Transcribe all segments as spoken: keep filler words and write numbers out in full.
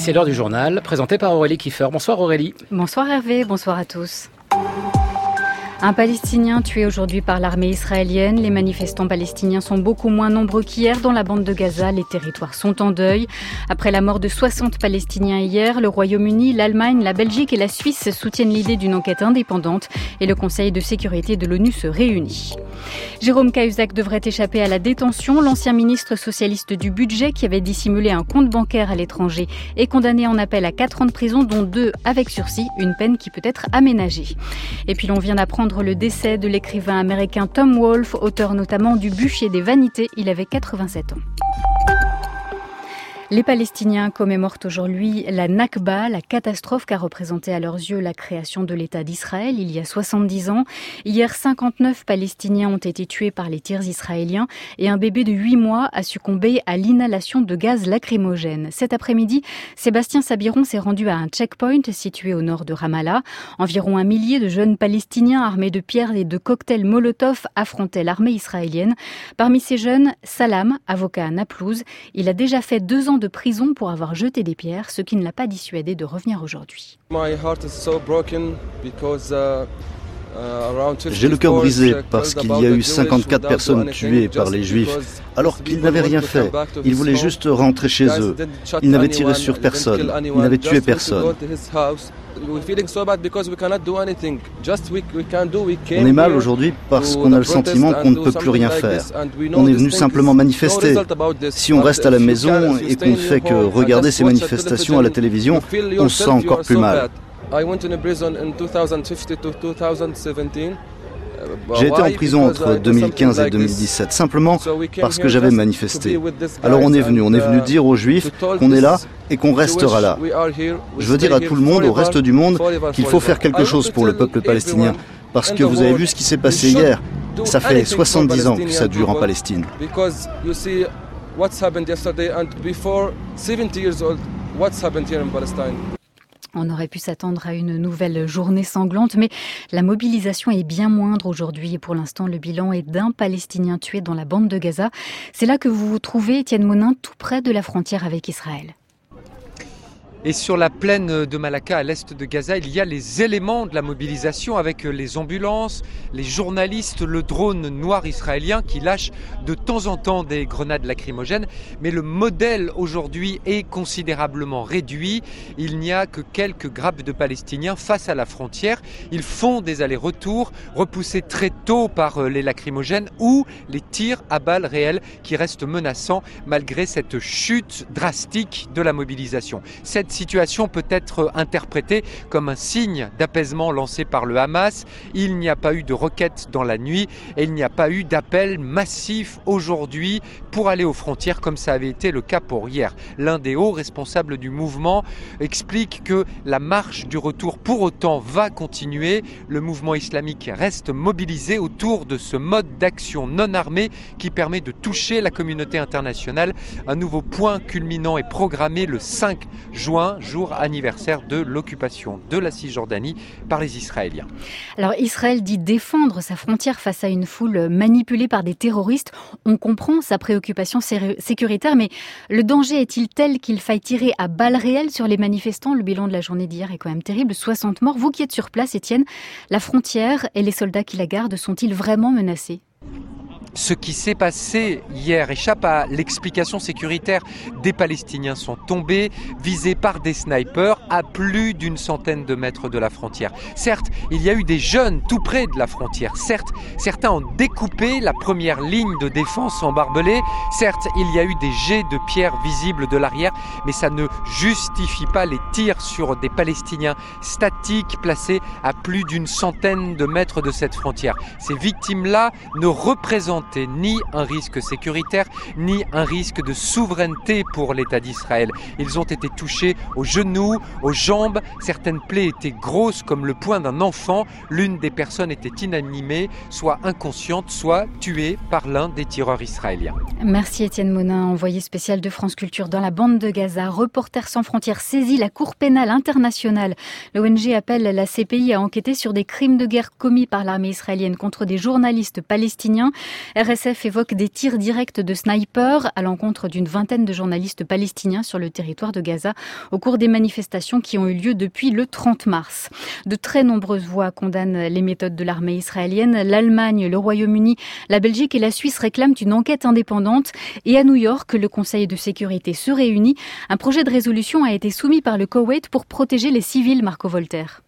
c'est l'heure du journal, présenté par Aurélie Kiefer. Bonsoir Aurélie. Bonsoir Hervé, bonsoir à tous. Un Palestinien tué aujourd'hui par l'armée israélienne. Les manifestants palestiniens sont beaucoup moins nombreux qu'hier dans la bande de Gaza. Les territoires sont en deuil. Après la mort de soixante Palestiniens hier, le Royaume-Uni, l'Allemagne, la Belgique et la Suisse soutiennent l'idée d'une enquête indépendante et le Conseil de sécurité de l'ONU se réunit. Jérôme Cahuzac devrait échapper à la détention. L'ancien ministre socialiste du budget qui avait dissimulé un compte bancaire à l'étranger est condamné en appel à quatre ans de prison, dont deux avec sursis, une peine qui peut être aménagée. Et puis l'on vient d'apprendre le décès de l'écrivain américain Tom Wolfe, auteur notamment du Bûcher des Vanités. Il avait quatre-vingt-sept ans. Les Palestiniens commémorent aujourd'hui la Nakba, la catastrophe qu'a représenté à leurs yeux la création de l'État d'Israël il y a soixante-dix ans. Hier, cinquante-neuf Palestiniens ont été tués par les tirs israéliens et un bébé de huit mois a succombé à l'inhalation de gaz lacrymogène. Cet après-midi, Sébastien Sabiron s'est rendu à un checkpoint situé au nord de Ramallah. Environ un millier de jeunes Palestiniens armés de pierres et de cocktails Molotov affrontaient l'armée israélienne. Parmi ces jeunes, Salam, avocat à Naplouse, il a déjà fait deux ans de prison pour avoir jeté des pierres, ce qui ne l'a pas dissuadé de revenir aujourd'hui. J'ai le cœur brisé parce qu'il y a eu cinquante-quatre personnes tuées par les Juifs alors qu'ils n'avaient rien fait. Ils voulaient juste rentrer chez eux. Ils n'avaient tiré sur personne. Ils n'avaient tué personne. On est mal aujourd'hui parce qu'on a le sentiment qu'on ne peut plus rien faire. On est venu simplement manifester. Si on reste à la maison et qu'on ne fait que regarder ces manifestations à la télévision, on se sent encore plus mal. J'ai été en prison entre deux mille quinze et deux mille dix-sept, simplement parce que j'avais manifesté. Alors on est venu, on est venu dire aux Juifs qu'on est là et qu'on restera là. Je veux dire à tout le monde, au reste du monde, qu'il faut faire quelque chose pour le peuple palestinien. Parce que vous avez vu ce qui s'est passé hier. Ça fait soixante-dix ans que ça dure en Palestine. On aurait pu s'attendre à une nouvelle journée sanglante, mais la mobilisation est bien moindre aujourd'hui. Et pour l'instant, le bilan est d'un Palestinien tué dans la bande de Gaza. C'est là que vous vous trouvez, Étienne Monin, tout près de la frontière avec Israël. Et sur la plaine de Malaka, à l'est de Gaza, il y a les éléments de la mobilisation avec les ambulances, les journalistes, le drone noir israélien qui lâche de temps en temps des grenades lacrymogènes. Mais le modèle aujourd'hui est considérablement réduit. Il n'y a que quelques grappes de Palestiniens face à la frontière. Ils font des allers-retours, repoussés très tôt par les lacrymogènes ou les tirs à balles réelles qui restent menaçants malgré cette chute drastique de la mobilisation. Cette situation peut être interprétée comme un signe d'apaisement lancé par le Hamas. Il n'y a pas eu de requête dans la nuit et il n'y a pas eu d'appel massif aujourd'hui pour aller aux frontières comme ça avait été le cas pour hier. L'un des hauts responsables du mouvement explique que la marche du retour pour autant va continuer. Le mouvement islamique reste mobilisé autour de ce mode d'action non armé qui permet de toucher la communauté internationale. Un nouveau point culminant est programmé le cinq juin, jour anniversaire de l'occupation de la Cisjordanie par les Israéliens. Alors Israël dit défendre sa frontière face à une foule manipulée par des terroristes. On comprend sa préoccupation sécuritaire, mais le danger est-il tel qu'il faille tirer à balles réelles sur les manifestants ? Le bilan de la journée d'hier est quand même terrible, soixante morts. Vous qui êtes sur place, Étienne, la frontière et les soldats qui la gardent sont-ils vraiment menacés ? Ce qui s'est passé hier échappe à l'explication sécuritaire. Des Palestiniens sont tombés, visés par des snipers à plus d'une centaine de mètres de la frontière. Certes, il y a eu des jeunes tout près de la frontière. Certes, certains ont découpé la première ligne de défense en barbelé. Certes, il y a eu des jets de pierres visibles de l'arrière, mais ça ne justifie pas les tirs sur des Palestiniens statiques placés à plus d'une centaine de mètres de cette frontière. Ces victimes-là ne représentent ni un risque sécuritaire, ni un risque de souveraineté pour l'État d'Israël. Ils ont été touchés aux genoux, aux jambes. Certaines plaies étaient grosses comme le poing d'un enfant. L'une des personnes était inanimée, soit inconsciente, soit tuée par l'un des tireurs israéliens. Merci Étienne Monin, envoyé spécial de France Culture dans la bande de Gaza. Reporters sans frontières saisit la Cour pénale internationale. L'O N G appelle la C P I à enquêter sur des crimes de guerre commis par l'armée israélienne contre des journalistes palestiniens. R S F évoque des tirs directs de snipers à l'encontre d'une vingtaine de journalistes palestiniens sur le territoire de Gaza au cours des manifestations qui ont eu lieu depuis le trente mars. De très nombreuses voix condamnent les méthodes de l'armée israélienne. L'Allemagne, le Royaume-Uni, la Belgique et la Suisse réclament une enquête indépendante. Et à New York, le Conseil de sécurité se réunit. Un projet de résolution a été soumis par le Koweït pour protéger les civils, Marco Voltaire.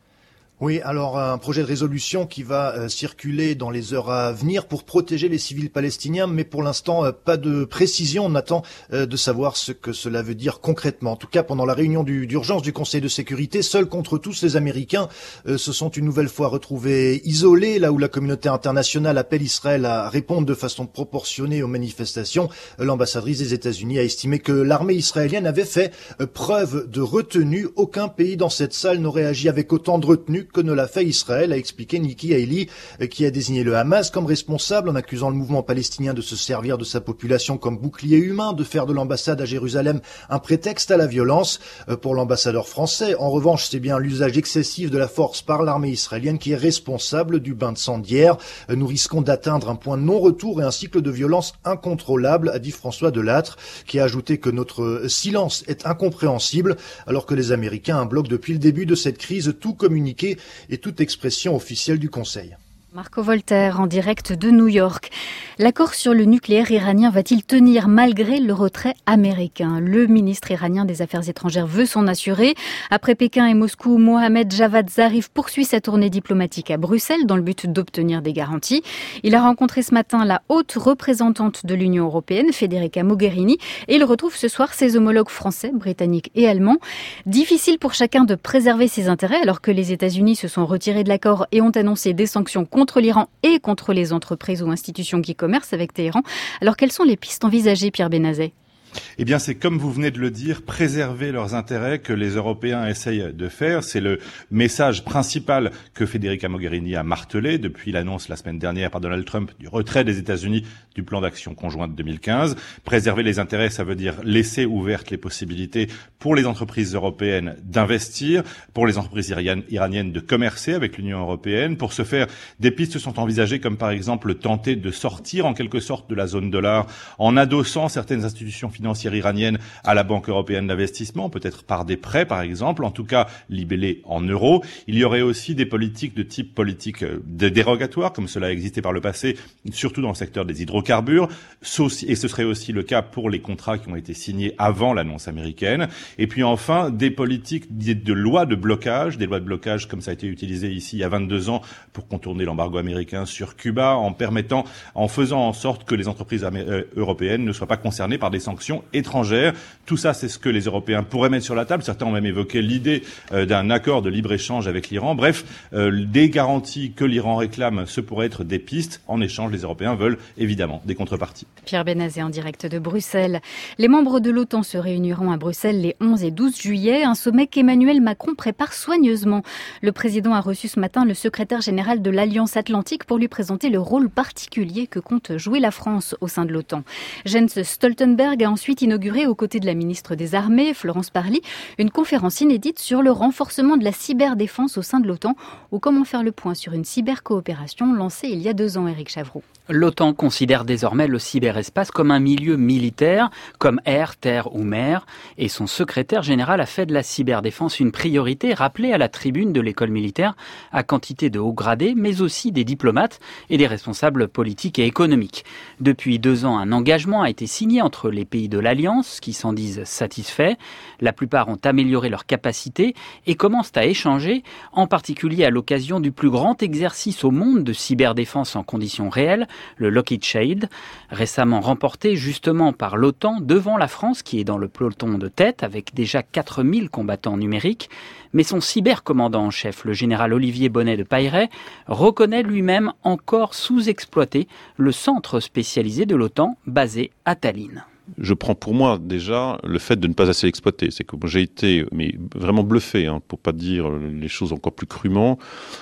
Oui, alors un projet de résolution qui va euh, circuler dans les heures à venir pour protéger les civils palestiniens, mais pour l'instant euh, pas de précision. On attend euh, de savoir ce que cela veut dire concrètement. En tout cas, pendant la réunion du, d'urgence du Conseil de sécurité, seuls contre tous les Américains euh, se sont une nouvelle fois retrouvés isolés, là où la communauté internationale appelle Israël à répondre de façon proportionnée aux manifestations. Euh, l'ambassadrice des États-Unis a estimé que l'armée israélienne avait fait euh, preuve de retenue. Aucun pays dans cette salle n'aurait agi avec autant de retenue que ne l'a fait Israël, a expliqué Nikki Haley, qui a désigné le Hamas comme responsable en accusant le mouvement palestinien de se servir de sa population comme bouclier humain, de faire de l'ambassade à Jérusalem un prétexte à la violence. Pour l'ambassadeur français, en revanche, c'est bien l'usage excessif de la force par l'armée israélienne qui est responsable du bain de sang d'hier. Nous risquons d'atteindre un point de non-retour et un cycle de violence incontrôlable, a dit François Delattre, qui a ajouté que notre silence est incompréhensible, alors que les Américains bloquent depuis le début de cette crise tout communiqué et toute expression officielle du Conseil. Marco Voltaire en direct de New York. L'accord sur le nucléaire iranien va-t-il tenir malgré le retrait américain ? Le ministre iranien des Affaires étrangères veut s'en assurer. Après Pékin et Moscou, Mohamed Javad Zarif poursuit sa tournée diplomatique à Bruxelles dans le but d'obtenir des garanties. Il a rencontré ce matin la haute représentante de l'Union européenne, Federica Mogherini, et il retrouve ce soir ses homologues français, britanniques et allemands. Difficile pour chacun de préserver ses intérêts alors que les États-Unis se sont retirés de l'accord et ont annoncé des sanctions contre contre l'Iran et contre les entreprises ou institutions qui commercent avec Téhéran. Alors, quelles sont les pistes envisagées, Pierre Benazet ? Eh bien, c'est comme vous venez de le dire, préserver leurs intérêts que les Européens essayent de faire. C'est le message principal que Federica Mogherini a martelé depuis l'annonce la semaine dernière par Donald Trump du retrait des États-Unis du plan d'action conjoint de deux mille quinze. Préserver les intérêts, ça veut dire laisser ouvertes les possibilités pour les entreprises européennes d'investir, pour les entreprises iraniennes de commercer avec l'Union européenne. Pour ce faire, des pistes sont envisagées comme par exemple tenter de sortir en quelque sorte de la zone dollar en adossant certaines institutions financières financière iranienne à la Banque européenne d'investissement, peut-être par des prêts par exemple, en tout cas libellés en euros. Il y aurait aussi des politiques de type politique dérogatoire, comme cela a existé par le passé, surtout dans le secteur des hydrocarbures, et ce serait aussi le cas pour les contrats qui ont été signés avant l'annonce américaine. Et puis enfin, des politiques de lois de blocage, des lois de blocage comme ça a été utilisé ici il y a vingt-deux ans pour contourner l'embargo américain sur Cuba, en permettant, en faisant en sorte que les entreprises européennes ne soient pas concernées par des sanctions étrangères. Tout ça, c'est ce que les Européens pourraient mettre sur la table. Certains ont même évoqué l'idée euh, d'un accord de libre-échange avec l'Iran. Bref, euh, des garanties que l'Iran réclame, ce pourrait être des pistes. En échange, les Européens veulent évidemment des contreparties. Pierre Benazet en direct de Bruxelles. Les membres de l'OTAN se réuniront à Bruxelles les onze et douze juillet, un sommet qu'Emmanuel Macron prépare soigneusement. Le président a reçu ce matin le secrétaire général de l'Alliance Atlantique pour lui présenter le rôle particulier que compte jouer la France au sein de l'OTAN. Jens Stoltenberg a ensuite inauguré aux côtés de la ministre des Armées, Florence Parly, une conférence inédite sur le renforcement de la cyberdéfense au sein de l'OTAN ou comment faire le point sur une cybercoopération lancée il y a deux ans, Éric Chavroux. L'OTAN considère désormais le cyberespace comme un milieu militaire, comme air, terre ou mer, et son secrétaire général a fait de la cyberdéfense une priorité, rappelée à la tribune de l'école militaire à quantité de hauts gradés, mais aussi des diplomates et des responsables politiques et économiques. Depuis deux ans, un engagement a été signé entre les pays de l'Alliance, qui s'en disent satisfaits. La plupart ont amélioré leurs capacités et commencent à échanger, en particulier à l'occasion du plus grand exercice au monde de cyberdéfense en conditions réelles, le Lockheed Shade, récemment remporté justement par l'OTAN devant la France, qui est dans le peloton de tête avec déjà quatre mille combattants numériques. Mais son cybercommandant en chef, le général Olivier Bonnet de Pailleret, reconnaît lui-même encore sous-exploité le centre spécialisé de l'OTAN basé à Tallinn. Je prends pour moi déjà le fait de ne pas assez l'exploiter. C'est que j'ai été mais vraiment bluffé, hein, pour pas dire les choses encore plus crûment,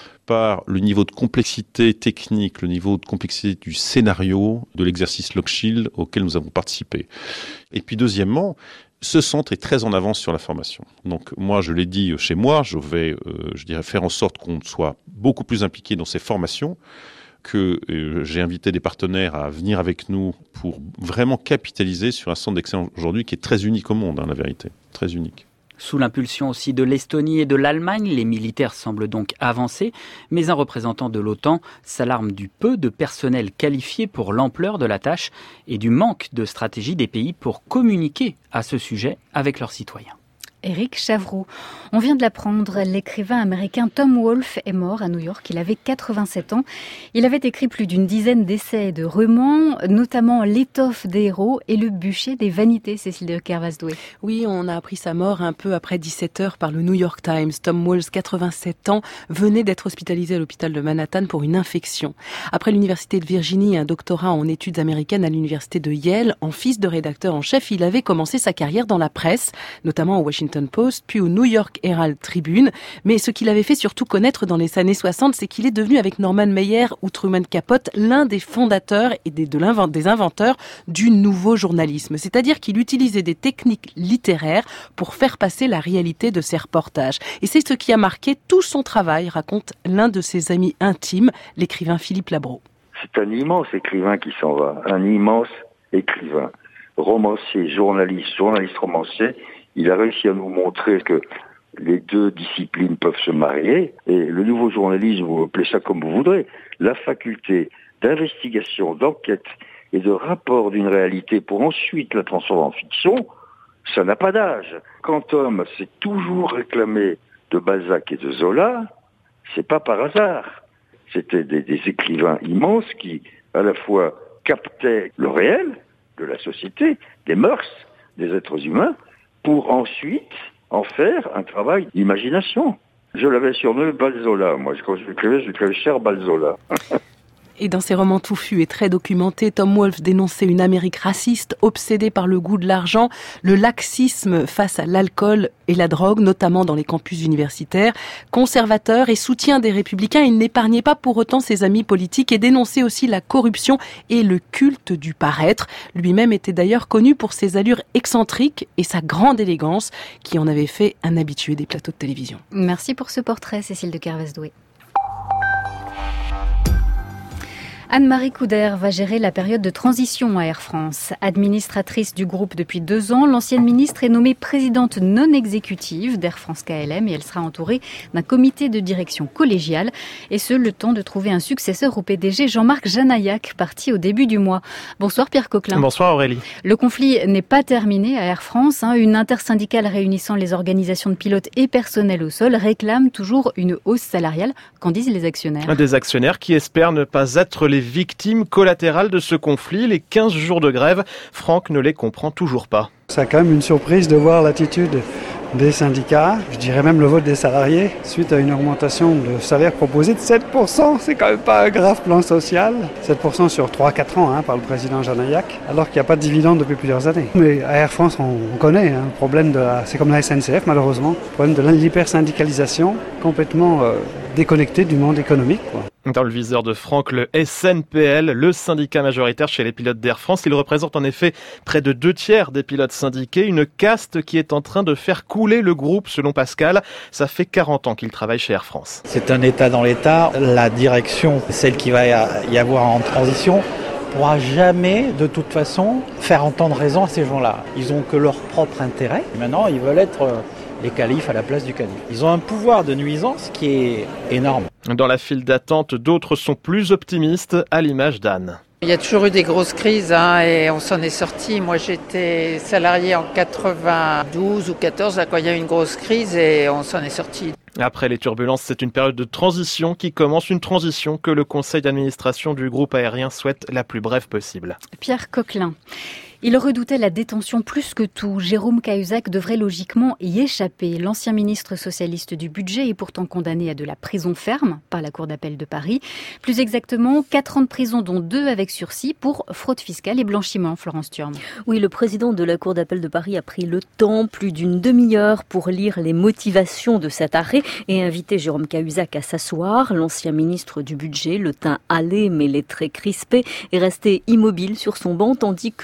par le niveau de complexité technique, le niveau de complexité du scénario de l'exercice Lockheed auquel nous avons participé. Et puis deuxièmement, ce centre est très en avance sur la formation. Donc moi, je l'ai dit chez moi, je vais, euh, je dirais, faire en sorte qu'on soit beaucoup plus impliqué dans ces formations, que euh, j'ai invité des partenaires à venir avec nous pour vraiment capitaliser sur un centre d'excellence aujourd'hui qui est très unique au monde, hein, la vérité, très unique. Sous l'impulsion aussi de l'Estonie et de l'Allemagne, les militaires semblent donc avancer, mais un représentant de l'OTAN s'alarme du peu de personnel qualifié pour l'ampleur de la tâche et du manque de stratégie des pays pour communiquer à ce sujet avec leurs citoyens. Éric Chavroux. On vient de l'apprendre, l'écrivain américain Tom Wolfe est mort à New York. Il avait quatre-vingt-sept ans. Il avait écrit plus d'une dizaine d'essais et de romans, notamment L'étoffe des héros et Le bûcher des vanités, Cécile de Kervasdoué. Oui, on a appris sa mort un peu après dix-sept heures par le New York Times. Tom Wolfe, quatre-vingt-sept ans, venait d'être hospitalisé à l'hôpital de Manhattan pour une infection. Après l'université de Virginie et un doctorat en études américaines à l'université de Yale, en fils de rédacteur en chef, il avait commencé sa carrière dans la presse, notamment au Washington Post, puis au New York Herald Tribune. Mais ce qu'il avait fait surtout connaître dans les années soixante, c'est qu'il est devenu, avec Norman Mailer ou Truman Capote, l'un des fondateurs et des, de l'invent, des inventeurs du nouveau journalisme. C'est-à-dire qu'il utilisait des techniques littéraires pour faire passer la réalité de ses reportages. Et c'est ce qui a marqué tout son travail, raconte l'un de ses amis intimes, l'écrivain Philippe Labro. C'est un immense écrivain qui s'en va, un immense écrivain, romancier, journaliste, journaliste romancier. Il a réussi à nous montrer que les deux disciplines peuvent se marier. Et le nouveau journalisme, vous appelez ça comme vous voudrez, la faculté d'investigation, d'enquête et de rapport d'une réalité pour ensuite la transformer en fiction, ça n'a pas d'âge. Quand Tom s'est toujours réclamé de Balzac et de Zola, c'est pas par hasard. C'était des, des écrivains immenses qui, à la fois, captaient le réel de la société, des mœurs, des êtres humains, pour ensuite en faire un travail d'imagination. Je l'avais surnommé Balzola. Moi, quand je l'écrivais, je l'écrivais cher Balzola. Et dans ses romans touffus et très documentés, Tom Wolfe dénonçait une Amérique raciste, obsédée par le goût de l'argent, le laxisme face à l'alcool et la drogue, notamment dans les campus universitaires. Conservateur et soutien des républicains, il n'épargnait pas pour autant ses amis politiques et dénonçait aussi la corruption et le culte du paraître. Lui-même était d'ailleurs connu pour ses allures excentriques et sa grande élégance, qui en avait fait un habitué des plateaux de télévision. Merci pour ce portrait, Cécile de Kervasdoué. Anne-Marie Couder va gérer la période de transition à Air France. Administratrice du groupe depuis deux ans, l'ancienne ministre est nommée présidente non exécutive d'Air France K L M et elle sera entourée d'un comité de direction collégial. Et ce, le temps de trouver un successeur au P D G Jean-Marc Janaillac, parti au début du mois. Bonsoir Pierre Coquelin. Bonsoir Aurélie. Le conflit n'est pas terminé à Air France. Hein. Une intersyndicale réunissant les organisations de pilotes et personnel au sol réclame toujours une hausse salariale. Qu'en disent les actionnaires ? Des actionnaires qui espèrent ne pas être les victimes collatérales de ce conflit. Les quinze jours de grève, Franck ne les comprend toujours pas. C'est quand même une surprise de voir l'attitude des syndicats, je dirais même le vote des salariés, suite à une augmentation de salaire proposée de sept pour cent. C'est quand même pas un grave plan social. sept pour cent sur trois à quatre ans hein, par le président Janaillac, alors qu'il n'y a pas de dividendes depuis plusieurs années. Mais à Air France, on, on connaît hein, le problème de la, c'est comme la S N C F malheureusement, le problème de l'hypersyndicalisation, complètement euh, déconnecté du monde économique, quoi. Dans le viseur de Franck, le S N P L, le syndicat majoritaire chez les pilotes d'Air France. Il représente en effet près de deux tiers des pilotes syndiqués, une caste qui est en train de faire couler le groupe, selon Pascal. Ça fait quarante ans qu'il travaille chez Air France. C'est un État dans l'État. La direction, celle qui va y avoir en transition, pourra jamais, de toute façon, faire entendre raison à ces gens-là. Ils ont que leur propre intérêt. Maintenant, ils veulent être les califes à la place du calife. Ils ont un pouvoir de nuisance qui est énorme. Dans la file d'attente, d'autres sont plus optimistes, à l'image d'Anne. Il y a toujours eu des grosses crises hein, et on s'en est sorti. Moi, j'étais salarié en quatre-vingt-douze ou quatorze, là, quand il y a eu une grosse crise et on s'en est sorti. Après les turbulences, c'est une période de transition qui commence, une transition que le conseil d'administration du groupe aérien souhaite la plus brève possible. Pierre Coquelin. Il redoutait la détention plus que tout. Jérôme Cahuzac devrait logiquement y échapper. L'ancien ministre socialiste du budget est pourtant condamné à de la prison ferme par la Cour d'appel de Paris. Plus exactement, quatre ans de prison, dont deux avec sursis pour fraude fiscale et blanchiment. Florence Thurne. Oui, le président de la Cour d'appel de Paris a pris le temps, plus d'une demi-heure, pour lire les motivations de cet arrêt et inviter Jérôme Cahuzac à s'asseoir. L'ancien ministre du budget, le teint hâlé mais les traits crispés, est resté immobile sur son banc tandis que le magistrat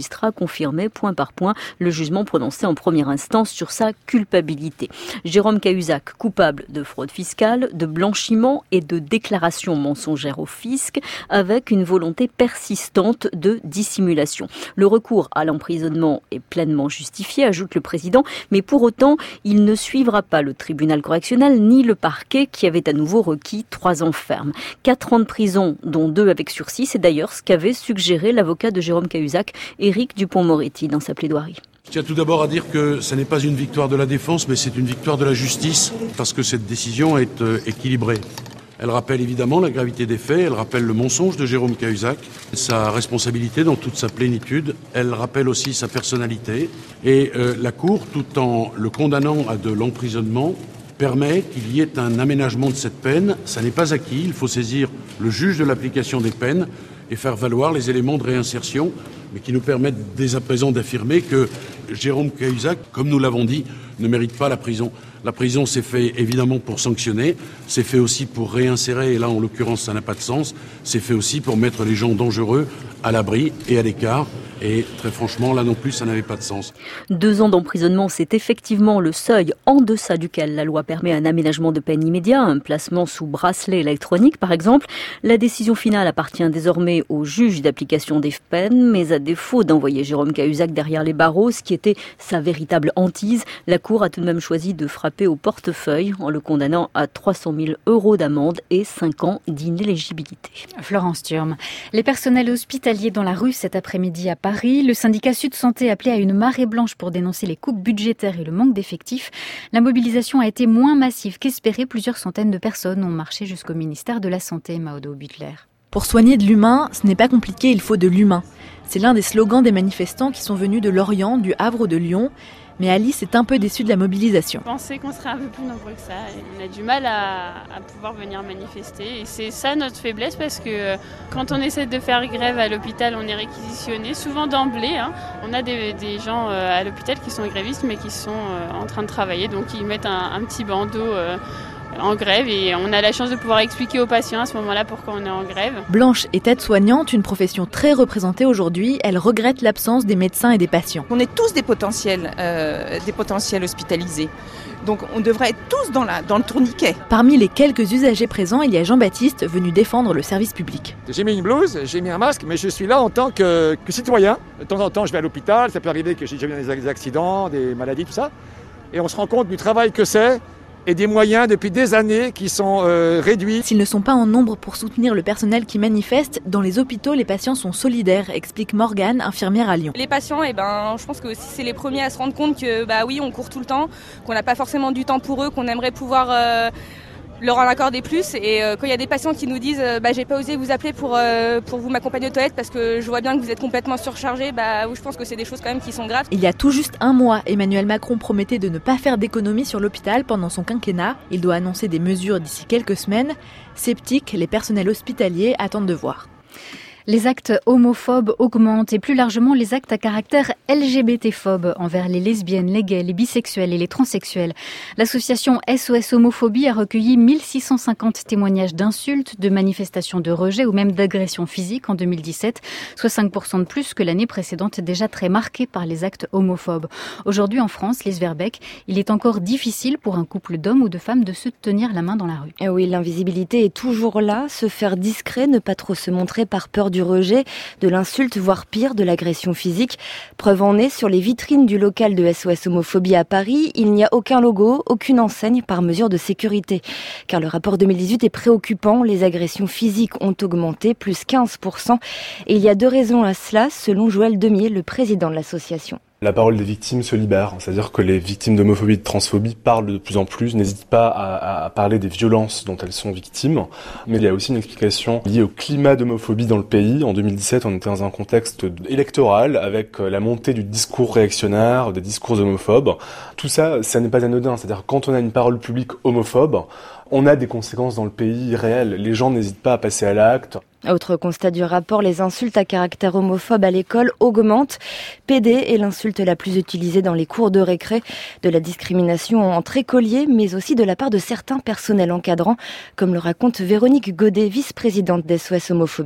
magistrats confirmaient point par point le jugement prononcé en première instance sur sa culpabilité. Jérôme Cahuzac, coupable de fraude fiscale, de blanchiment et de déclaration mensongère au fisc, avec une volonté persistante de dissimulation. Le recours à l'emprisonnement est pleinement justifié, ajoute le président, mais pour autant, il ne suivra pas le tribunal correctionnel ni le parquet qui avait à nouveau requis trois ans ferme. Quatre ans de prison, dont deux avec sursis, c'est d'ailleurs ce qu'avait suggéré l'avocat de Jérôme Cahuzac, Éric Dupond-Moretti, dans sa plaidoirie. Je tiens tout d'abord à dire que ce n'est pas une victoire de la défense, mais c'est une victoire de la justice, parce que cette décision est euh, équilibrée. Elle rappelle évidemment la gravité des faits, elle rappelle le mensonge de Jérôme Cahuzac, sa responsabilité dans toute sa plénitude, elle rappelle aussi sa personnalité. Et euh, la Cour, tout en le condamnant à de l'emprisonnement, permet qu'il y ait un aménagement de cette peine. Ça n'est pas acquis, il faut saisir le juge de l'application des peines et faire valoir les éléments de réinsertion, mais qui nous permettent dès à présent d'affirmer que Jérôme Cahuzac, comme nous l'avons dit, ne mérite pas la prison. La prison, c'est fait évidemment pour sanctionner, c'est fait aussi pour réinsérer, et là en l'occurrence ça n'a pas de sens, c'est fait aussi pour mettre les gens dangereux à l'abri et à l'écart. Et très franchement, là non plus, ça n'avait pas de sens. Deux ans d'emprisonnement, c'est effectivement le seuil en deçà duquel la loi permet un aménagement de peine immédiat, un placement sous bracelet électronique par exemple. La décision finale appartient désormais au juge d'application des peines, mais à défaut d'envoyer Jérôme Cahuzac derrière les barreaux, ce qui était sa véritable hantise, la Cour a tout de même choisi de frapper au portefeuille en le condamnant à trois cent mille euros d'amende et cinq ans d'inéligibilité. Florence Thurme. Les personnels hospitaliers dans la rue cet après-midi à Paris. Le syndicat Sud Santé appelé à une marée blanche pour dénoncer les coupes budgétaires et le manque d'effectifs. La mobilisation a été moins massive qu'espéré. Plusieurs centaines de personnes ont marché jusqu'au ministère de la Santé. Maudo Butler. Pour soigner de l'humain, ce n'est pas compliqué, il faut de l'humain. C'est l'un des slogans des manifestants qui sont venus de Lorient, du Havre ou de Lyon. Mais Alice est un peu déçue de la mobilisation. Je pensais qu'on serait un peu plus nombreux que ça. On a du mal à, à pouvoir venir manifester. Et c'est ça notre faiblesse parce que quand on essaie de faire grève à l'hôpital, on est réquisitionné. Souvent d'emblée, hein. On a des, des gens à l'hôpital qui sont grévistes mais qui sont en train de travailler. Donc ils mettent un, un petit bandeau euh, en grève et on a la chance de pouvoir expliquer aux patients à ce moment-là pourquoi on est en grève. Blanche est aide-soignante, une profession très représentée aujourd'hui. Elle regrette l'absence des médecins et des patients. On est tous des potentiels, euh, des potentiels hospitalisés. Donc on devrait être tous dans, la, dans le tourniquet. Parmi les quelques usagers présents, il y a Jean-Baptiste venu défendre le service public. J'ai mis une blouse, j'ai mis un masque, mais je suis là en tant que, que citoyen. De temps en temps, je vais à l'hôpital, ça peut arriver que j'ai déjà eu des accidents, des maladies, tout ça. Et on se rend compte du travail que c'est. Et des moyens depuis des années qui sont euh, réduits. S'ils ne sont pas en nombre pour soutenir le personnel qui manifeste, dans les hôpitaux, les patients sont solidaires, explique Morgane, infirmière à Lyon. Les patients, eh ben, je pense que c'est les premiers à se rendre compte que bah oui, on court tout le temps, qu'on n'a pas forcément du temps pour eux, qu'on aimerait pouvoir euh, leur en accorder plus. Et euh, quand il y a des patients qui nous disent euh, bah, j'ai pas osé vous appeler pour, euh, pour vous m'accompagner aux toilettes parce que je vois bien que vous êtes complètement surchargés, bah, je pense que c'est des choses quand même qui sont graves. Il y a tout juste un mois, Emmanuel Macron promettait de ne pas faire d'économie sur l'hôpital pendant son quinquennat. Il doit annoncer des mesures d'ici quelques semaines. Sceptiques, les personnels hospitaliers attendent de voir. Les actes homophobes augmentent et plus largement les actes à caractère L G B T-phobe envers les lesbiennes, les gays, les bisexuels et les transsexuels. L'association S O S Homophobie a recueilli mille six cent cinquante témoignages d'insultes, de manifestations de rejet ou même d'agressions physiques en deux mille dix-sept, soit cinq pour cent de plus que l'année précédente, déjà très marquée par les actes homophobes. Aujourd'hui en France, Lise Verbeek, il est encore difficile pour un couple d'hommes ou de femmes de se tenir la main dans la rue. Et oui, l'invisibilité est toujours là, se faire discret, ne pas trop se montrer par peur du rejet, de l'insulte, voire pire, de l'agression physique. Preuve en est, sur les vitrines du local de S O S Homophobie à Paris, il n'y a aucun logo, aucune enseigne par mesure de sécurité. Car le rapport deux mille dix-huit est préoccupant, les agressions physiques ont augmenté, plus quinze pour cent. Et il y a deux raisons à cela, selon Joël Demier, le président de l'association. La parole des victimes se libère, c'est-à-dire que les victimes d'homophobie et de transphobie parlent de plus en plus, n'hésitent pas à, à parler des violences dont elles sont victimes. Mais il y a aussi une explication liée au climat d'homophobie dans le pays. En deux mille dix-sept, on était dans un contexte électoral avec la montée du discours réactionnaire, des discours homophobes. Tout ça, ça n'est pas anodin, c'est-à-dire que quand on a une parole publique homophobe, on a des conséquences dans le pays réelles. Les gens n'hésitent pas à passer à l'acte. Autre constat du rapport, les insultes à caractère homophobe à l'école augmentent. P D est l'insulte la plus utilisée dans les cours de récré. De la discrimination entre écoliers, mais aussi de la part de certains personnels encadrants, comme le raconte Véronique Godet, vice-présidente d'S O S Homophobie.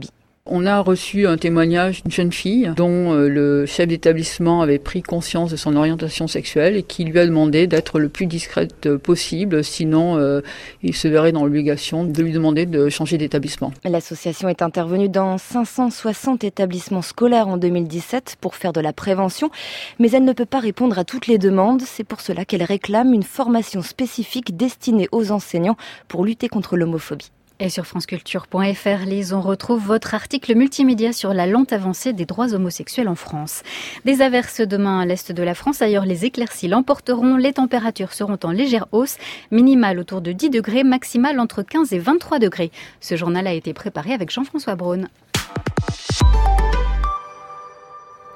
On a reçu un témoignage d'une jeune fille dont le chef d'établissement avait pris conscience de son orientation sexuelle et qui lui a demandé d'être le plus discrète possible, sinon euh, il se verrait dans l'obligation de lui demander de changer d'établissement. L'association est intervenue dans cinq cent soixante établissements scolaires en deux mille dix-sept pour faire de la prévention, mais elle ne peut pas répondre à toutes les demandes. C'est pour cela qu'elle réclame une formation spécifique destinée aux enseignants pour lutter contre l'homophobie. Et sur franceculture point f r, Lise, on retrouve votre article multimédia sur la lente avancée des droits homosexuels en France. Des averses demain à l'est de la France, ailleurs les éclaircies l'emporteront. Les températures seront en légère hausse, minimale autour de dix degrés, maximale entre quinze et vingt-trois degrés. Ce journal a été préparé avec Jean-François Braun.